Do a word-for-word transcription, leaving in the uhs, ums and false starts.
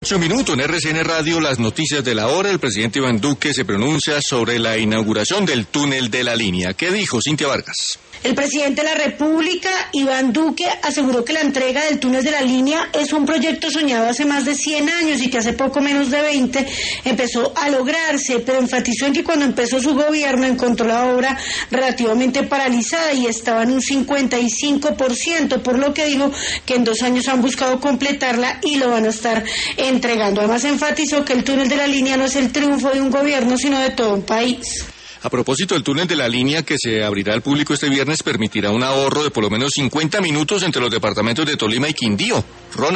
Un minuto en R C N Radio, las noticias de la hora. El presidente Iván Duque se pronuncia sobre la inauguración del túnel de la línea. ¿Qué dijo Cintia Vargas? El presidente de la República, Iván Duque, aseguró que la entrega del túnel de la línea es un proyecto soñado hace más de cien años y que hace poco menos de veinte empezó a lograrse, pero enfatizó en que cuando empezó su gobierno encontró la obra relativamente paralizada y estaba en un cincuenta y cinco por ciento, por lo que dijo que en dos años han buscado completarla y lo van a estar entregando. Además enfatizó que el túnel de la línea no es el triunfo de un gobierno, sino de todo un país. A propósito, el túnel de la línea que se abrirá al público este viernes permitirá un ahorro de por lo menos cincuenta minutos entre los departamentos de Tolima y Quindío. Ronald